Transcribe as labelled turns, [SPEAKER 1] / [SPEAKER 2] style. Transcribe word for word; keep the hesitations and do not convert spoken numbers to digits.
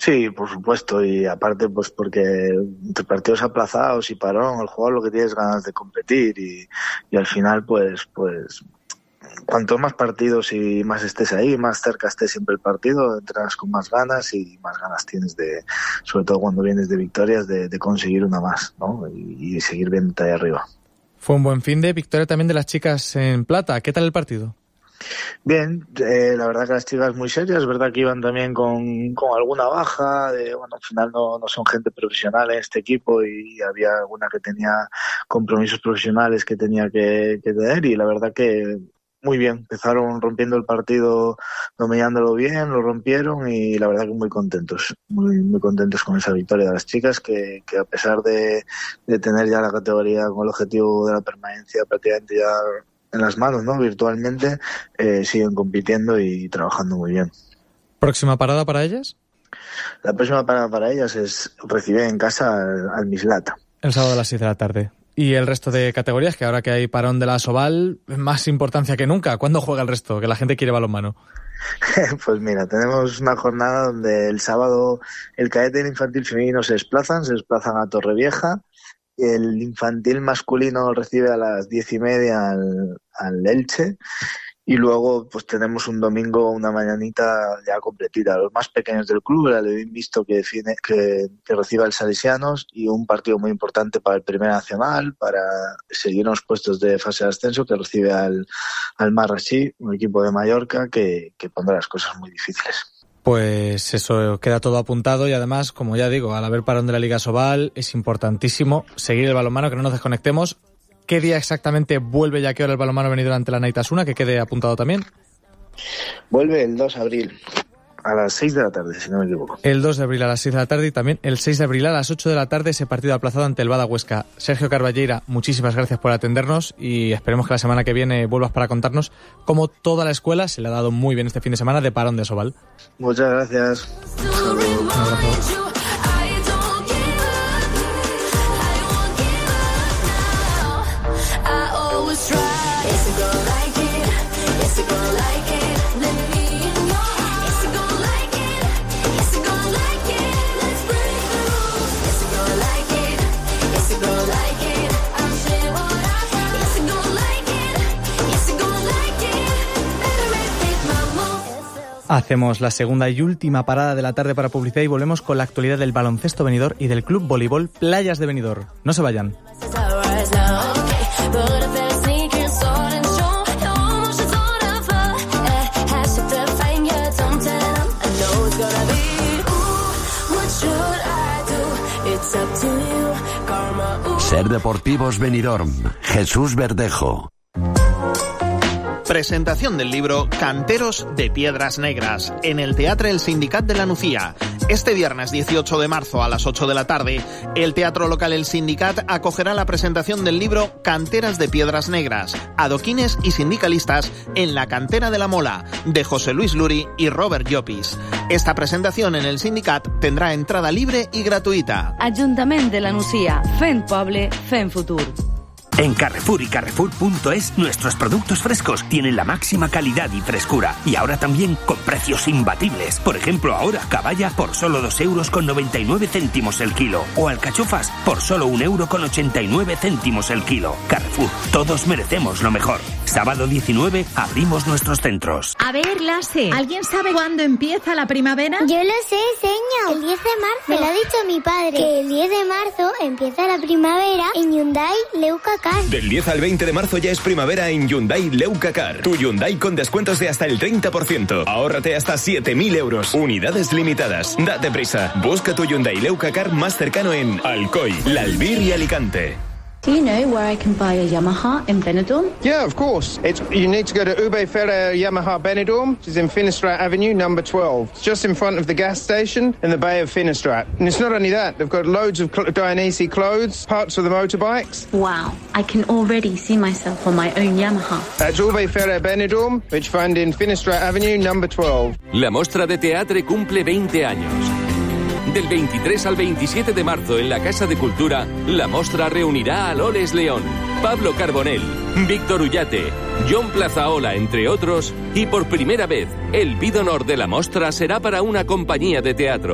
[SPEAKER 1] Sí, por supuesto, y aparte pues porque entre partidos aplazados y parón, el jugador lo que tiene es ganas de competir y, y al final pues pues cuanto más partidos y más estés ahí, más cerca estés siempre el partido, entrenas con más ganas y más ganas tienes de, sobre todo cuando vienes de victorias, de, de conseguir una más, ¿no? Y, y seguir viendo ahí arriba.
[SPEAKER 2] Fue un buen fin de victoria también de las chicas en plata. ¿Qué tal el partido?
[SPEAKER 1] Bien, eh, la verdad que las chicas muy serias, es verdad que iban también con, con alguna baja, de, bueno, al final no, no son gente profesional en este equipo y había alguna que tenía compromisos profesionales que tenía que, que tener y la verdad que muy bien, empezaron rompiendo el partido, dominándolo bien, lo rompieron y la verdad que muy contentos, muy muy contentos con esa victoria de las chicas que, que a pesar de, de tener ya la categoría con el objetivo de la permanencia prácticamente ya en las manos, ¿no? Virtualmente, eh, siguen compitiendo y trabajando muy bien.
[SPEAKER 2] ¿Próxima parada para ellas?
[SPEAKER 1] La próxima parada para ellas es recibir en casa al, al Mislata.
[SPEAKER 2] El sábado a las seis de la tarde. Y el resto de categorías, que ahora que hay parón de la Asobal, más importancia que nunca. ¿Cuándo juega el resto? Que la gente quiere balonmano.
[SPEAKER 1] Pues mira, tenemos una jornada donde el sábado el cadete y el infantil femenino se desplazan, se desplazan a Torrevieja. El infantil masculino recibe a las diez y media al, al Elche. Y luego pues tenemos un domingo, una mañanita ya completita. Los más pequeños del club, el Alevín Visto que, define, que, que reciba el Salesianos y un partido muy importante para el Primer Nacional, para seguir en los puestos de fase de ascenso, que recibe al, al Marrachí, un equipo de Mallorca que, que pondrá las cosas muy difíciles.
[SPEAKER 2] Pues eso, queda todo apuntado y además, como ya digo, al haber parón de la Liga Asobal es importantísimo seguir el balonmano, que no nos desconectemos. ¿Qué día exactamente vuelve y a qué hora el balonmano Benidorm ante la Naitasuna? Que quede apuntado también.
[SPEAKER 1] Vuelve el dos de abril a las seis de la tarde, si no me equivoco.
[SPEAKER 2] El dos de abril a las seis de la tarde y también el seis de abril a las ocho de la tarde ese partido aplazado ante el Bada Huesca. Sergio Carballeira, muchísimas gracias por atendernos y esperemos que la semana que viene vuelvas para contarnos cómo toda la escuela se le ha dado muy bien este fin de semana de parón de Asobal.
[SPEAKER 1] Muchas gracias. Saludos.
[SPEAKER 2] Hacemos la segunda y última parada de la tarde para publicidad y volvemos con la actualidad del baloncesto Benidorm y del club voleibol Playas de Benidorm. No se vayan.
[SPEAKER 3] Ser Deportivos Benidorm. Jesús Verdejo.
[SPEAKER 4] Presentación del libro Canteros de Piedras Negras en el Teatre El Sindicat de la Nucía. Este viernes dieciocho de marzo a las ocho de la tarde, el Teatro Local El Sindicat acogerá la presentación del libro Canteras de Piedras Negras, adoquines y sindicalistas en la cantera de la Mola, de José Luis Luri y Robert Llopis. Esta presentación en el Sindicat tendrá entrada libre y gratuita.
[SPEAKER 5] Ayuntamiento de la Nucía, fent poble, fent futur.
[SPEAKER 6] En Carrefour y Carrefour punto es nuestros productos frescos tienen la máxima calidad y frescura. Y ahora también con precios imbatibles. Por ejemplo, ahora caballa por solo dos euros con noventa y nueve céntimos el kilo. O alcachofas por solo un euro con ochenta y nueve céntimos el kilo. Carrefour, todos merecemos lo mejor. Sábado diecinueve abrimos nuestros centros.
[SPEAKER 7] A ver, Lasse, ¿alguien sabe cuándo empieza la primavera?
[SPEAKER 8] Yo lo sé, señor. El diez de marzo. Me lo ha dicho mi padre. Que el diez de marzo empieza la primavera en Hyundai Leuca Car.
[SPEAKER 9] Del diez al veinte de marzo ya es primavera en Hyundai Leuca Car. Tu Hyundai con descuentos de hasta el treinta por ciento. Ahórrate hasta siete mil euros. Unidades limitadas. Date prisa. Busca tu Hyundai Leuca Car más cercano en Alcoy, L'Albir y Alicante.
[SPEAKER 10] Do you know where I can buy a Yamaha in Benidorm?
[SPEAKER 11] Yeah, of course. It's, you need to go to Ube Ferrer Yamaha Benidorm, which is in Finistrat Avenue, number twelve. It's just in front of the gas station in the Bay of Finistrat. And it's not only that, they've got loads of cl- Dionysi clothes, parts for the motorbikes.
[SPEAKER 10] Wow, I can already see myself on my own Yamaha.
[SPEAKER 11] That's Ube Ferrer Benidorm, which find in Finistrat Avenue, number twelve.
[SPEAKER 12] La Mostra de Teatre cumple veinte años. Del veintitrés al veintisiete de marzo en la Casa de Cultura, la Mostra reunirá a Loles León, Pablo Carbonell, Víctor Ullate, John Plazaola, entre otros, y por primera vez, el bid honor de la Mostra será para una compañía de teatro.